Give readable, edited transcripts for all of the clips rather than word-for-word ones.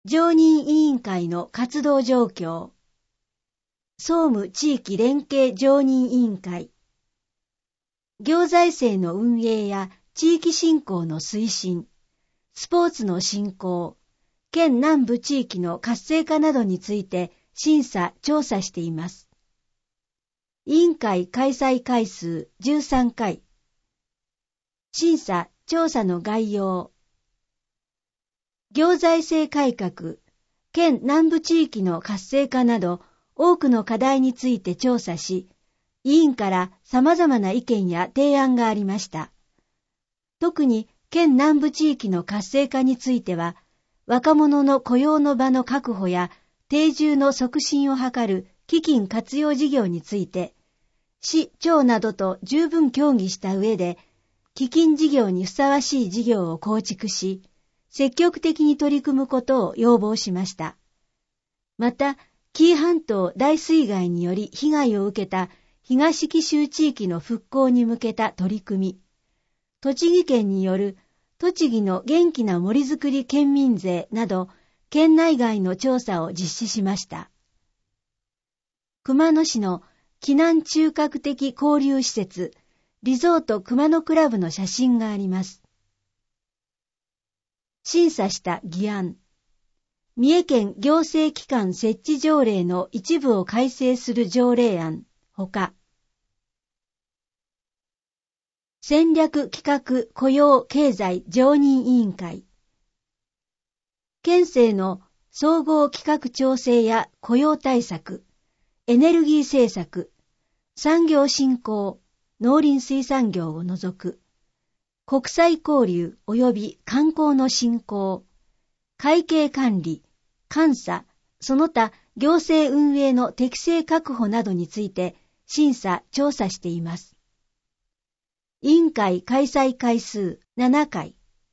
常任委員会の活動状況、総務地域連携常任委員会、行財政の運営や地域振興の推進、スポーツの振興、県南部地域の活性化などについて審査・調査しています。委員会開催回数13回。審査・調査の概要。行財政改革、県南部地域の活性化など多くの課題について調査し、委員から様々な意見や提案がありました。特に県南部地域の活性化については、若者の雇用の場の確保や定住の促進を図る基金活用事業について、市町などと十分協議した上で、基金事業にふさわしい事業を構築し、積極的に取り組むことを要望しました。また、紀伊半島大水害により被害を受けた東紀州地域の復興に向けた取り組み、栃木県による栃木の元気な森づくり県民税など、県内外の調査を実施しました。熊野市の避難中核的交流施設、リゾート熊野クラブの写真があります。審査した議案。三重県行政機関設置条例の一部を改正する条例案、ほか。戦略企画雇用経済常任委員会。県政の総合企画調整や雇用対策、エネルギー政策、産業振興、農林水産業を除く、国際交流及び観光の振興、会計管理、監査、その他行政運営の適正確保などについて審査・調査しています。委員会開催回数7回。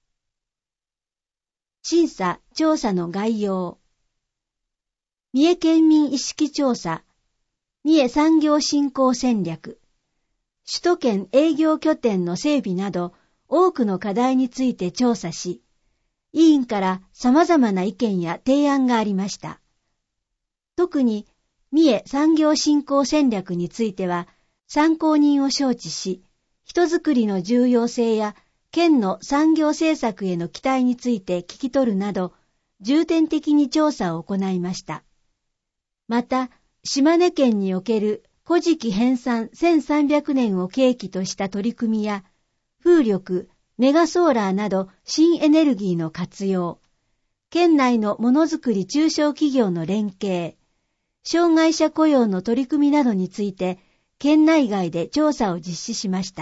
審査・調査の概要。三重県民意識調査、三重産業振興戦略、首都圏営業拠点の整備など多くの課題について調査し、委員から様々な意見や提案がありました。特に三重産業振興戦略については参考人を招致し、人づくりの重要性や県の産業政策への期待について聞き取るなど、重点的に調査を行いました。また、島根県における古事記編纂1300年を契機とした取り組みや、風力、メガソーラーなど新エネルギーの活用、県内のものづくり中小企業の連携、障害者雇用の取り組みなどについて、県内外で調査を実施しました。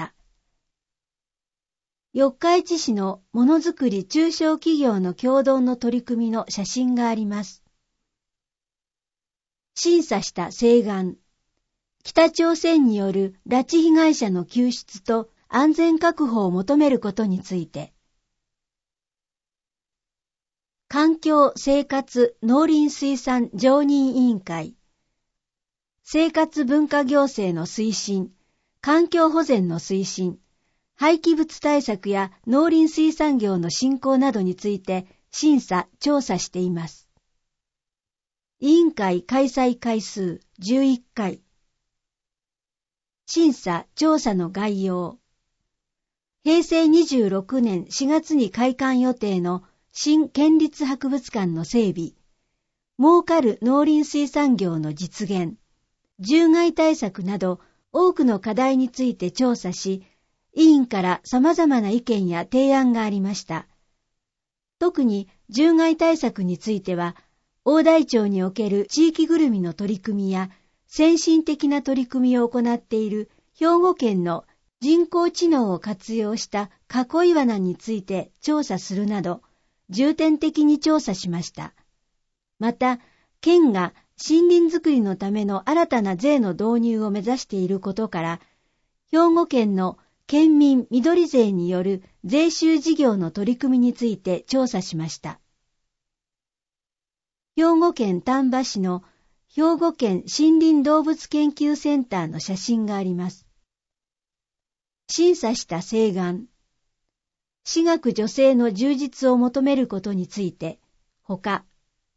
四日市市のものづくり中小企業の共同の取り組みの写真があります。審査した請願。北朝鮮による拉致被害者の救出と安全確保を求めることについて。環境生活農林水産常任委員会。生活文化行政の推進、環境保全の推進、廃棄物対策や農林水産業の振興などについて審査・調査しています。委員会開催回数11回。審査・調査の概要。平成26年4月に開館予定の新県立博物館の整備、儲かる農林水産業の実現、獣害対策など多くの課題について調査し、委員から様々な意見や提案がありました。特に獣害対策については、大台町における地域ぐるみの取り組みや、先進的な取り組みを行っている兵庫県の人工知能を活用した囲い罠について調査するなど、重点的に調査しました。また、県が森林づくりのための新たな税の導入を目指していることから、兵庫県の県民緑税による税収事業の取り組みについて調査しました。兵庫県丹波市の兵庫県森林動物研究センターの写真があります。審査した請願。私学助成の充実を求めることについて、ほか、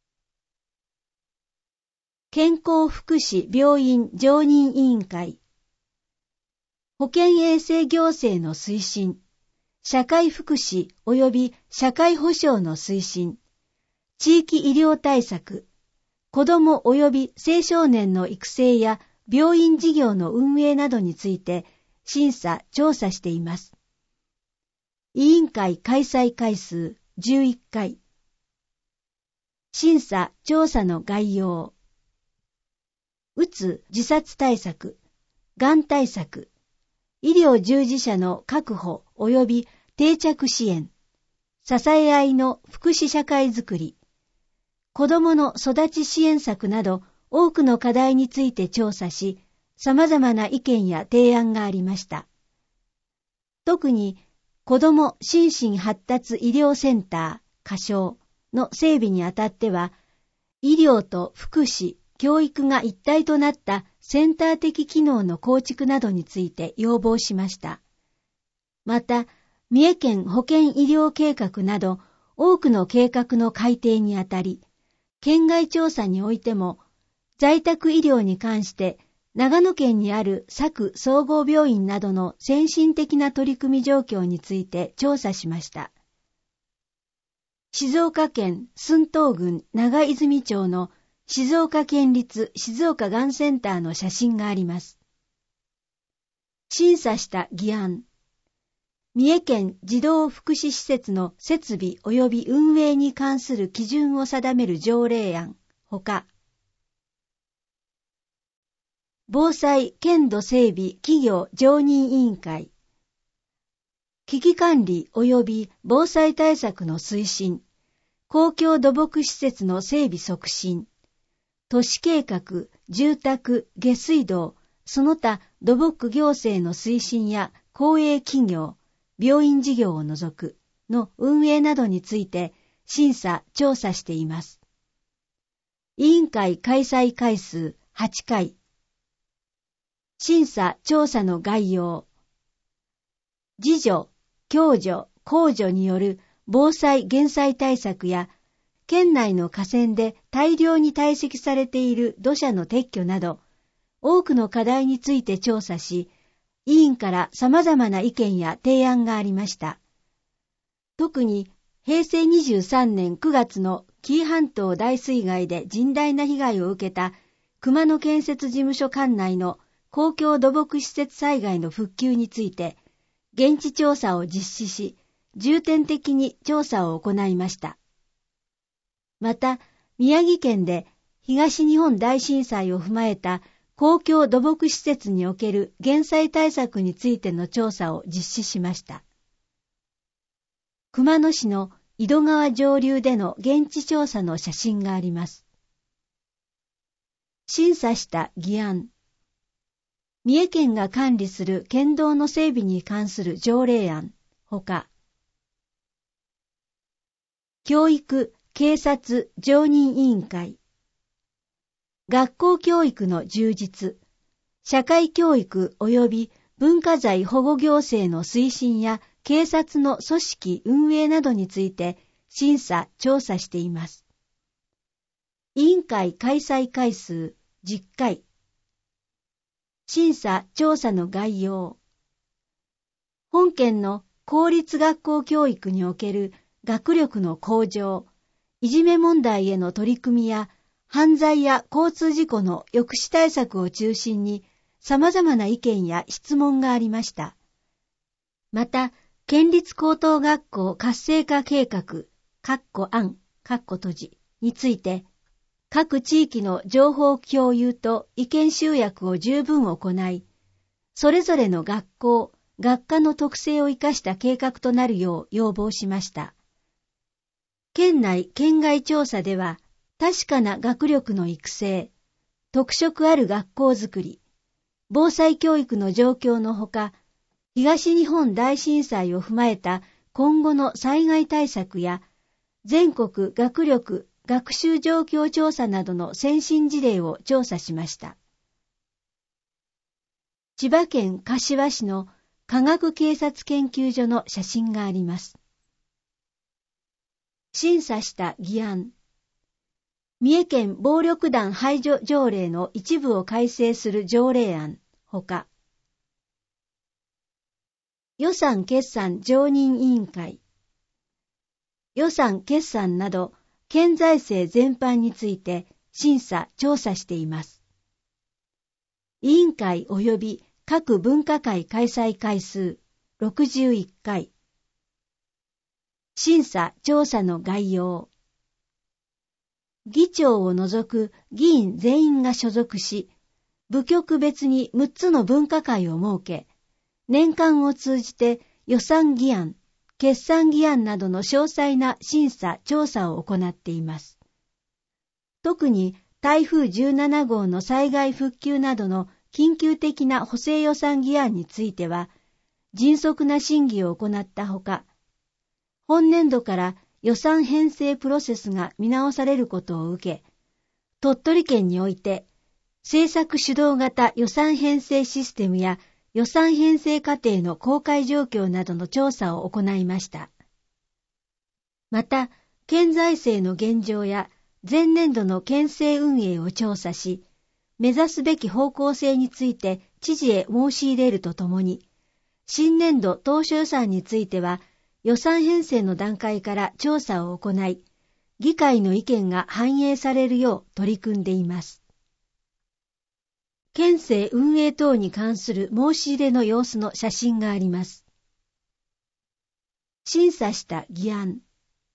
健康福祉病院常任委員会、保健衛生行政の推進、社会福祉及び社会保障の推進、地域医療対策、子ども及び青少年の育成や病院事業の運営などについて審査・調査しています。委員会開催回数11回。審査・調査の概要。うつ・自殺対策、がん対策、医療従事者の確保及び定着支援、支え合いの福祉社会づくり、子どもの育ち支援策など多くの課題について調査し、様々な意見や提案がありました。特に、子ども心身発達医療センター、仮称の整備にあたっては、医療と福祉、教育が一体となったセンター的機能の構築などについて要望しました。また、三重県保健医療計画など多くの計画の改定にあたり、県外調査においても、在宅医療に関して長野県にある佐久総合病院などの先進的な取り組み状況について調査しました。静岡県駿東郡長泉町の静岡県立静岡がんセンターの写真があります。審査した議案。三重県児童福祉施設の設備及び運営に関する基準を定める条例案ほか、防災県土整備企業常任委員会、危機管理及び防災対策の推進、公共土木施設の整備促進、都市計画、住宅、下水道、その他土木行政の推進や公営企業、病院事業を除くの運営などについて審査・調査しています。委員会開催回数8回。審査・調査の概要。自助、共助、公助による防災・減災対策や県内の河川で大量に堆積されている土砂の撤去など、多くの課題について調査し、委員から様々な意見や提案がありました。特に平成23年9月の紀伊半島大水害で甚大な被害を受けた熊野建設事務所管内の公共土木施設災害の復旧について、現地調査を実施し、重点的に調査を行いました。また、宮城県で東日本大震災を踏まえた公共土木施設における減災対策についての調査を実施しました。熊野市の井戸川上流での現地調査の写真があります。審査した議案。三重県が管理する県道の整備に関する条例案ほか、教育・警察常任委員会、学校教育の充実、社会教育及び文化財保護行政の推進や警察の組織運営などについて審査・調査しています。委員会開催回数10回。審査・調査の概要。本県の公立学校教育における学力の向上、いじめ問題への取り組みや犯罪や交通事故の抑止対策を中心に様々な意見や質問がありました。また、県立高等学校活性化計画、案、について、各地域の情報共有と意見集約を十分行い、それぞれの学校、学科の特性を生かした計画となるよう要望しました。県内・県外調査では、確かな学力の育成、特色ある学校づくり、防災教育の状況のほか、東日本大震災を踏まえた今後の災害対策や、全国学力・学習状況調査などの先進事例を調査しました。千葉県柏市の科学警察研究所の写真があります。審査した議案。 三重県暴力団排除条例の一部を改正する条例案ほか、予算決算常任委員会、予算決算など県財政全般について審査・調査しています。委員会及び各分科会開催回数61回。審査・調査の概要。議長を除く議員全員が所属し、部局別に6つの分科会を設け、年間を通じて予算議案、決算議案などの詳細な審査・調査を行っています。特に台風17号の災害復旧などの緊急的な補正予算議案については、迅速な審議を行ったほか、本年度から予算編成プロセスが見直されることを受け、鳥取県において、政策主導型予算編成システムや予算編成過程の公開状況などの調査を行いました。また、県財政の現状や前年度の県政運営を調査し、目指すべき方向性について知事へ申し入れるとともに、新年度当初予算については、予算編成の段階から調査を行い、議会の意見が反映されるよう取り組んでいます。県政運営等に関する申し入れの様子の写真があります。審査した議案。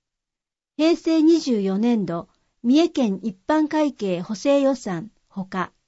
平成24年度三重県一般会計補正予算ほか、